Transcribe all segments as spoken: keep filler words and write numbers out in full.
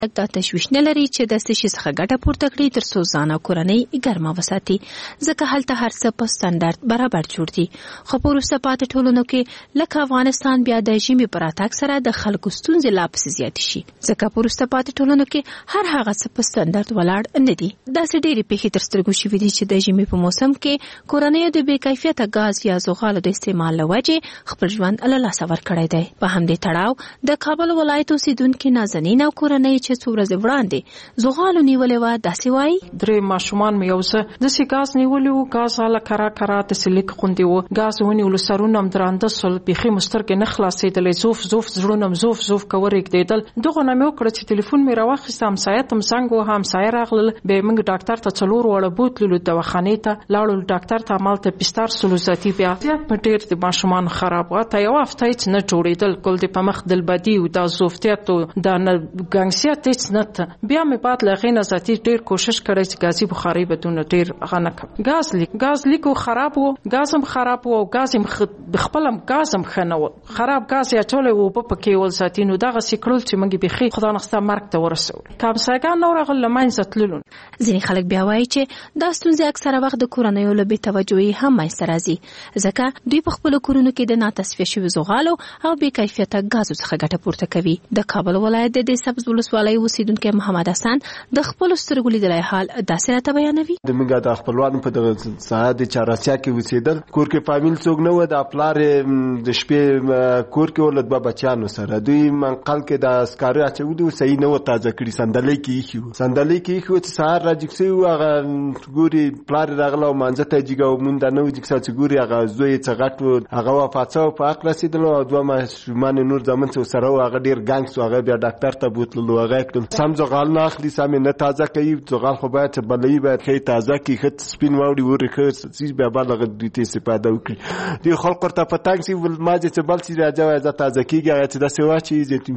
دا تشویش نه لري چې د څه شي څخه ګټه پورته کړي تر څو ځان او کورنۍ ګرمه وساتي، ځکه هلته هر څه په سټنډرډ برابر جوړ دي. خو په وروسته پاتې ټولنو کې لکه افغانستان بیا د ژمي په راتګ سره د خلکو ستونزې لا پسې زیاتې شي، ځکه په وروسته پاتې ټولنو کې هر هغه څه په سټنډرډ ولاړ نه دي. داسې ډېرې پیښې تر سترګو شوي دي چې د ژمي په موسم کې کورنیو د بې کیفیته ګاز یا زغالو د استعمال له وجې خپل ژوند له لاسه ورکړی دی. په همدې تړاو د کابل ولایت اوسېدونکې نازنین او کورنۍ چې څو ورځې وړاندې زغالو نیولې وه داسې وایي: درې ماشومان مې یو څه داسې ګاز نیولي وو، ګاز هله کرا کرا داسې لیک غوندې وو، ګاز ونیولو سرونه م درانده سول، بیخي مو سترګې نه خلاصېدلې، زوف زوف زړونه م زوف زوف که ورېږدېدل. دغه نه مې وکړه چې تلیفون مې راواخیسته، همسایه ته م زنګ ووهه، همسایه راغلل، بیا یې موږ ډاکټر ته څلور واړه بوتللو، دواخانې ته لاړو، ډاکټر ته همالته بستر سلو ذاتي بیا زیات په ډېر د ماشومانو خراب وه. ته یوه هفته هېڅ نه جوړېدل، ګل دې په مخ دلبدي و، دا زوفتیت و، دا ګنګسیت هېڅ نه ته. بیا مې بعد له هغې نه ذاتي ډېر کوشش کړی چې ګازي بخارۍ به دونه ډېر هغه نه کړم. ګاز لیک ګاز لیک و خراب و، ګاز هم خراب و او ګاز هم خپل هم ګاز هم ښه نه و، خراب ګاز یې اچولی و، اوبه پکې ول ذاتي، نو دغسې کړل چې موږ یې بیخي خدا نخسته مرګ ته ورسولو. که همسایګان نه ورغل له منځه تللو. ځینې خلک بیا وایي چې دا ستونزې اکثره وخت د کورنیو له بې توجهۍ هم منځته راځي، ځکه دوی په خپلو کورونو کې د ناتصفیه شوي زغالو او بې کیفیته ګازو څخه ګټه پورته کوي. د کابل ولایت د دې سبز ولسوالۍ اوسېدونکی محمد حسن د خپلو سترګو لیدلی حال داسې راته بیانوي: د موږ د خپلوانو په دغه ساحه د چهاراسیا کې اوسېدل، کور کې فامیل څوک نه و، د پلار د شپې کور کې ول دوه بچیانو سره، دوی منقل کې د اسکاره اچولي وو، صحیح نه و تازه کړي، صندلۍ کې ایښي وو، صندلۍ کې ایښي وو چې سهار را جګ سوي وو، هغه ګوري پلار یې راغله او مانځه ته یې جګه و، مونږ دا نه و جګ سوی چې ګوري هغه زوی یې څه غټ و، هغه وفات سوی په حق رسېدلو، او دوه ماشومان یې نور زامن چې ورسره وو هغه ډېر ګنګ سو، هغه بیا ډاکټر ته بوتللو، هغه یې کړل سم زغال نه اخلي، سم یې نه تازه کوي، زغال خو باید چې بلوي باید ښه تازه کړي، ښه سپین واوړي ورې ښه څیز بیا بعد هغه دوی ته استفاده وکړي. دوی خلق ورته په تنګ سي ما چې څه بل څیز راځه وایي زه تازه کېږي، هغه چې داسې واچوي زیاتي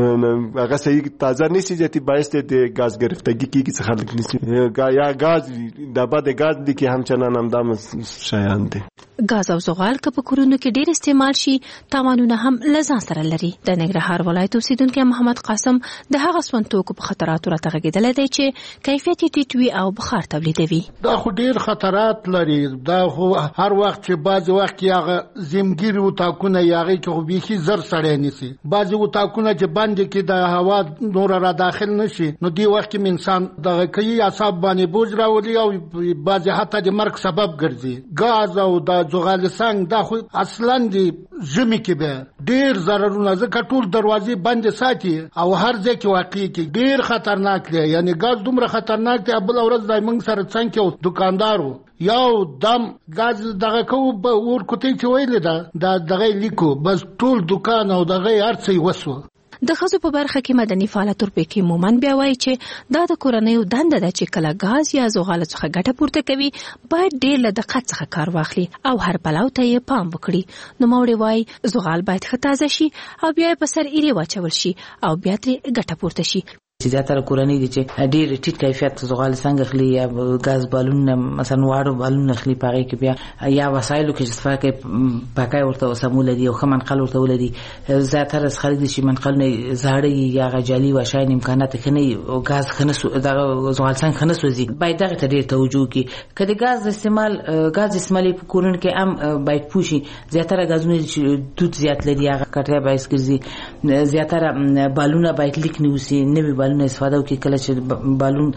هغه صحیح تازه نیسي، زیاتي باعث دی د ګاز گرفتگی کېږي څه خلک نیسي، یا ګاز ډبه د ګاز دي کې همچنان همدا شیان دي. ګاز او زغال که په کورونو کې ډېر استعمال شي تاوانونه هم له ځان سره لري. د ننګرهار ولایت اوسېدونکی محمد قاسم د هغه سون توکو په خطراتو راته غږېدلی دی چې کیفیت یې ټیټ وي او بخار تولیدوي. دا خو ډېر خطرات لري، دا خو هر وخت چې بعضې وخت کې هغه زمګیر اتاقونه یا هغې کې خو بیخي زر سړی نیسي، بعضې اتاقونه چې بند کې د هوا نوره را داخل نه شي، نو دې وخت کې انسان دغه کوي، اعصاب باندې بوج راولي او بعضې حتی د مرګ سبب ګرځي. ګاز او د زغال سنګ دا خو اصلا د ژمي کې به ډېر ضررونه، ځکه ټول دروازې بندې ساتي او هر ځای کې واقع کې ډېر خطرناک دی. یعنی ګاز دومره خطرناک دی، بله ورځ دی موږ سره څنګ کې دکاندار و، یو دم ګاز دغه کوو به اور کوټۍ چې ویلې ده دا دغه لیکو، بس ټول دکان او دغه هر څه یې وسوه. د ښځو په برخه کې مدني فعاله تورپیکي مومن بیا وایي چې دا د کورنیو دنده ده چې کله ګاز یا زغال څخه ګټه پورته کوي باید ډېر له دقت څخه کار واخلي او هر پلو ته یې پام وکړي. نوموړې وایي زغال باید ښه تازه شي او بیا یې په سر ایرې واچول شي او بیا ترې ګټه پورته شي. چې زیاتره کورنۍ دي چې ډېر ټیټ کیفیت زغال څنګه اخلي یا ګاز بالون مثلا واړه بالون اخلي، په هغې کې بیا یا وسایلو کې استفاده کوي، پاکای ورته سمول دي او ښه منقل ورته ولدي. زیاتره خلک دي چې منقلونه زاړه یا هغه جعلي واشیان امکانات ښه نه وي او ګاز ښه نه دغه زغال څنګه ښه نه سوځي، باید دغې ته ډېر توجه وکړي. که د ګاز استعمال ګاز استعمالي په کورونو کې هم باید پوه شي. زیاتره ګازونه چې دود زیات لري هغه کټۍ باعث ګرځي. زیاتره بالونه باید لیک نه اوسي، نوي بالون استفاده وکړي. کله چې بالون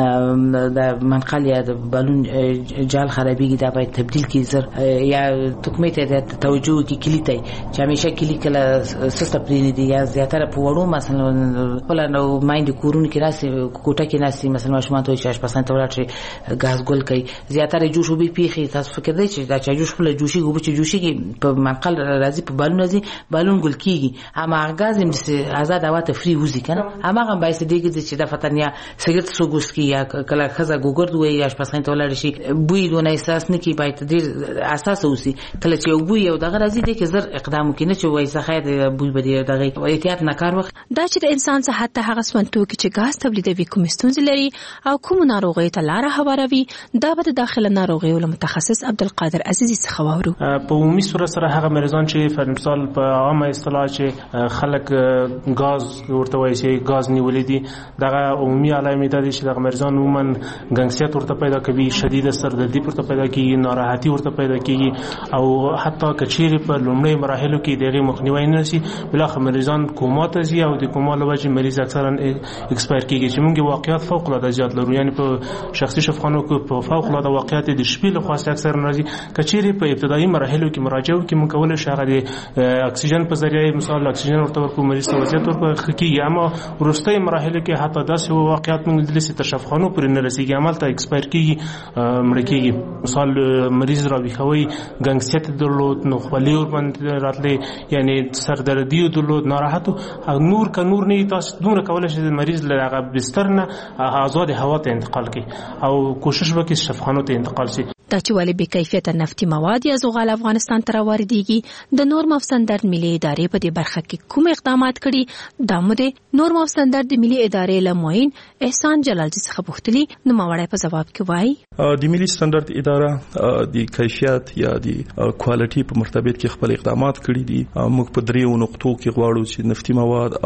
د منقل یا د بالون جال خرابېږي دا باید تبدیل کړي زر، یا تکمې ته توجه وکړي، کلي ته چې همیشه کلي کله سسته پرېږدي. یا زیاتره په وړو مثلا خپله میندې کورونو کې ناستې کوټه کې ناستې مثلا ماشومان ته وایي چې اشپزخانې ته ولاړ شي ګاز ګل کوي، زیاتره جوش اوبه پېښې. تاسو فکر دی چې دا چای جوش خپله جوشېږي، اوبه چې جوشېږي په منقل راځي په بالون راځي، بالون ګل کېږي، هماغه ګاز هم ازاد هوا ته فري وځي که نه، هماغه باعث دیږي چې دا فتن یا سګرټ څوک وڅکي یا کله ښځه ګوګرد ووایي یا اشپزخانې ته ولاړ شي بوی دونه احساس نه کړي، باید ډېر حساسه اوسي. کله چې یو بوی یو دغه راځي دی کې زر اقدام وکړي، نه چې وایي څه خیر بوی به دې دغه احتیاط نه کار وکړي. دا چې د انسان صحت ته هغه سون توکي چې ګاز تولیدوي کومې ستونزې لري او کومو ناروغیو ته لاره هواروي، دا به د داخله ناروغیو له متخصص عبدالقادر عزیزي څخه واورو. په عمومي صورت سره هغه مریضان چې په مثال په عامه اصطلاح چې خلک ګاز ورته وایي چې ګاز نیولې دي دغه عمومي علامات دي چې د مریضان عموما ګنګسیت ورته پیدا کوي، شدید سردردي ورته پیدا کیږي، ناراحتي ورته پیدا کیږي او حتی کچيري په لومړی مراحلو کې دغه مخنیوي نه شي بلخ مریضان کوما ته ځي او د کوما له وجې مریض اکثرا ایکسپایر کیږي چې موږ واقعیت فوق العاده زیات لرو. یعنی په شخصي شفاخانو کې په فوق العاده واقعیت د شپې له خاصه اکثر راځي کچيري په ابتدایي مراحلو کې مراجعه کې موږ کولای شو هغه د اکسیجن په ذریعه مثال اکسیجن ورته ورکو مریض ته وضعیت ورکو کیږي، اما وروستۍ مراحل کې حتی داسې واقعیت موږ لیدل چې تر شفاخانو پورې نه رسیږي، عمل ته ایکسپایر کیږي مړ کیږي. مثال مریض را بيخوي ګنګسیت درلود، نو خولي ور باندې راتلې، یعنی سردردي درلود، ناراحت او نور ک نور نه تاسو دومره کولای شئ مریض له هغه بستر نه آزاد هوا ته انتقال کړي او کوشش وکړي شفاخانو ته انتقال شي. دا چې ولې بې کیفیته نفتي مواد یا زغال افغانستان ته راوړيږي د نورم اف سټنډرډ ملي ادارې په دې برخه کې کوم اقدامات کړي دا مو د نورم اف سټنډرډ د ملي ادارې لموین احسان جلالجی څخه پوښتنه نو ماوړای په جواب کې وایي د ملي سټنډرډ اداره د کیفیت یا د کوالټي په مرتبط کې خپل اقدامات کړي دي. موږ په دریو نقطو کې غواړو چې نفتي مواد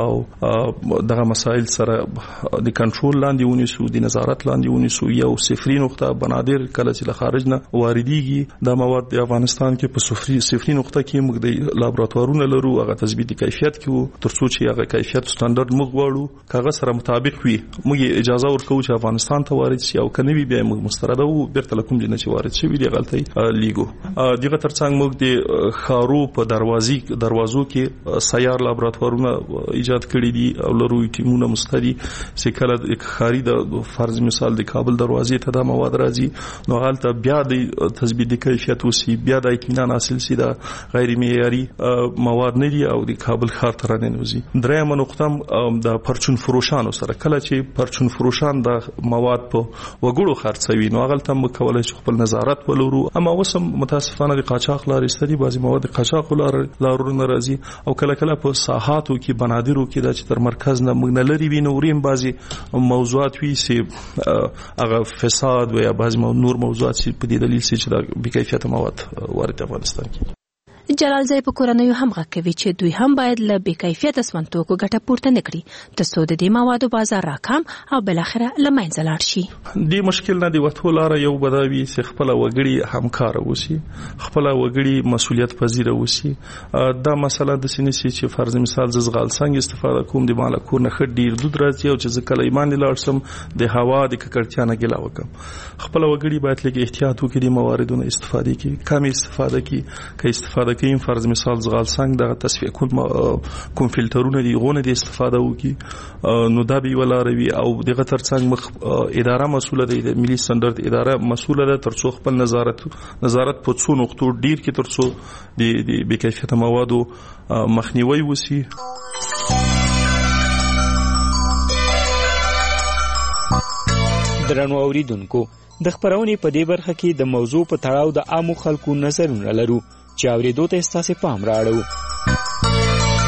او دغه مسایل سره د کنټرول لاندې ونیسو، د نظارت لاندې ونیسو. یو صفري نقطه بنادر کله چې له خارج نه واردېږي دا مواد د افغانستان کې په صفري صفري نقطه کې موږ د لابراتوارونو لرو، هغه تثبیت کیفیت کې ترڅو چې هغه کیفیت سټنډرډ موږ غواړو کاغه سره مطابق وي موږ اجازه ورکوو چې افغانستان ته وارد شي او کنه وي بیا موږ مسترده وو بیرته کوم جنه چې وارد شي دی غلطي لیګو. دغه ترڅنګ موږ د خارو په دروازې دروازو کې سیار لابراتوارونه ایجاد کړي دي او لرو ټیمونه مستری چې کله خاري د فرض مثال د کابل دروازې ته د مواد راځي نو حالت بیا د تثبیت کیفیت وسی بیا د اطمینان حاصل سي دا غیر معیاري مواد نه دي او د کابل ښار ته راننوزي. درېمه نقطه د پرچون فروشانو سره کله چې پرچون فروشان د مواد په وګړو خرڅوي نو هغه تم کولای شي خپل نظارت ولرو، اما وسم متاسفانه د قاچاق لارې ستدي بعضي مواد قاچاق لارو ناراضي او کله کله په ساحاتو کې بنادرو کې د چې تر مرکز نه موږ نه لري وینوریم بعضي موضوعات وي سي هغه فساد و یا بعضي نور موضوعات په دې دلیل چې دا بې کیفیته مواد وارد افغانستان کې. جلال زای په کورنیو هم غوښوي چې دوی هم باید له بې کیفیته سمنټوکو ګټه پورته نکړي ترڅو د دې موادو بازار راکم او بل اخره له منځه لاړ شي. دې مشکل نه دی وته لار یو بداوي چې خپل وګړي همکار وسی، خپل وګړي مسولیت پذیر وسی. دا مسله د سینې چې فرض مثال زغال څنګه استفاده کوم د مال کور نه خډ ډیر دود راځي او چې کله ایمان لاړ سم د هوا د ککړتیا نه ګلا وکم. خپل وګړي باید لږ احتیاط وکړي د مواردونو استفاده کې کم استفاده کې کې استفاده کې فرض مثال زغال څنګه د تصفیه کوم کوم فلټرونه دی غونه د استفاده وکي نو دا به ولاروي او دغه ترڅنګ مخ اداره مسوله ده د ملي سټنډرډ اداره مسوله ده ترڅو خپل نظارت نظارت په څو نقطو ډیر کې ترڅو د بې کیفیته موادو مخنیوي وسی. درنو اوریدونکو د خبرونې په دې برخه کې د موضوع په تړاو د عامو خلکو نظرونه لرو چې اوریدو ته ستاسو پام راړو.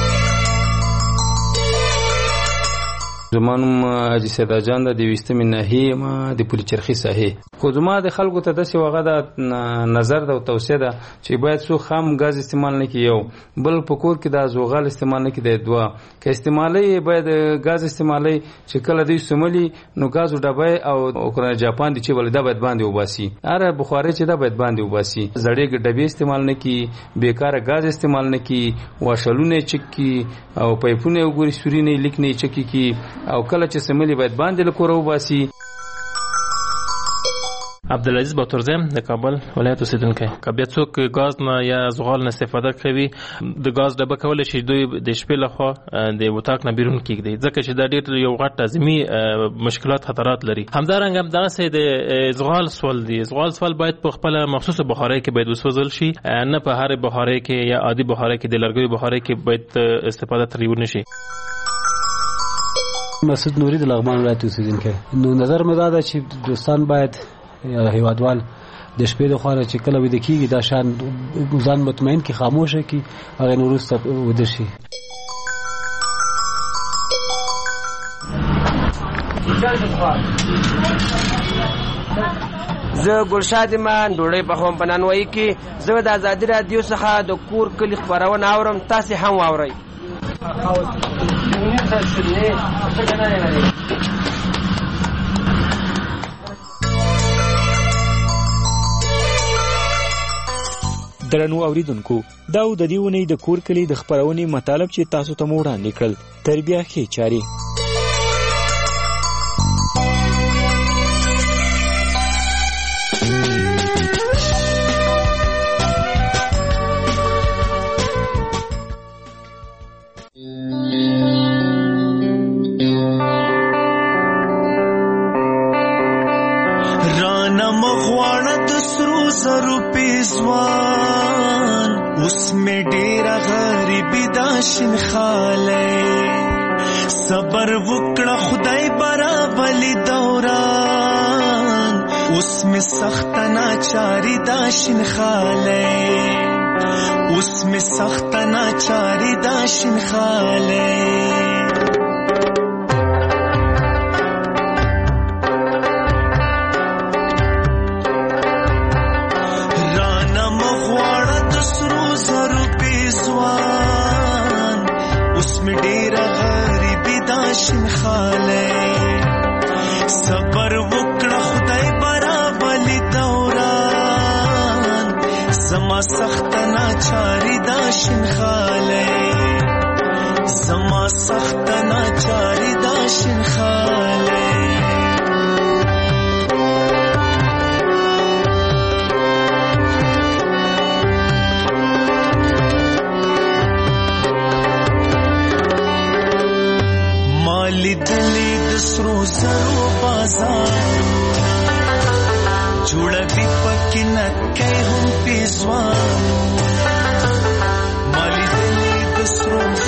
زمانم حاجی سیدا جان د وستمې ناحیه ما د پولی چرخی ساحه خو زما د خلکو ته داسې وغه د نظر د توصیه ده چې باید سو خام غاز استعمال نه کیو بل پکور کې د زوغال استعمال نه کیدای دوا که استعمالي باید غاز استعمالي چې کله دوی سملي نو غاز ډبای او اوکرا جاپان دي چې ول دا باید باندې وباسي اره بخاري چې دا باید باندې وباسي زړې ډبې استعمال نه کی بیکاره غاز استعمال نه کی واشلونه چکی او پایپونه وګوري سوري نه لیکنه چکی کی او کله چې سملي باید باندې لکور وباسي. عبدالعزیز باتورزم د کابل ولایت اوسیدونکی که بیا څوک غاز نه یا زغال نه استفاده کوي د غاز ډبه کولی شي دوی د شپې لخوا د وطاق نه بیرون کیږدي ځکه چې دا ډېر یو غټ لازمي مشکلات خطرات لري. همدارنګه هم دغسې د زغال سوال دی زغال سوال باید په خپله مخصوصه بخارۍ کې باید وسوځل شي نه په هرې بخارۍ کې یا عادي بخارۍ کې د لرګیو بخارۍ کې باید استفاده ترې ونه شي. مسعود نوری د لغمان ولایت اوسیدونکی نو نظر مې دا ده چې دوستان باید یا هیوادوال د شپې د خوانه چې کله ویده کیږي دا شان ځان مطمئن کی خاموشه کی هغه نورسته وده شي. زه ګلشاد ایمان ډوډۍ پخوم په نانوایي کې زه د ازادي رادیو څخه د کور کلي خبرونه اورم تاسې هم واورئ. درنو اوریدونکو دا د دې ونې د کور کلی د خبرونې مطالب چې تاسو ته وړاندې کړل تربیه کې چاري رانا مغواړه د سرو زرو پیزوان اوس مې ډېره غریبي دا شین خالی صبر وکړه خدای برابلي دوران اوس مې سخته ناچاري دا شین خالی اوس مې سخته ناچاري دا شین خالی صبر وکړه خدای برابلي دوران زما سخت ناچاري دا شین خالی زما سخت ناچاري دا شین خالی مالی دلی سرو زرو بازار جوړوي پکې نکې هم پیزوان مالی دلی د سرو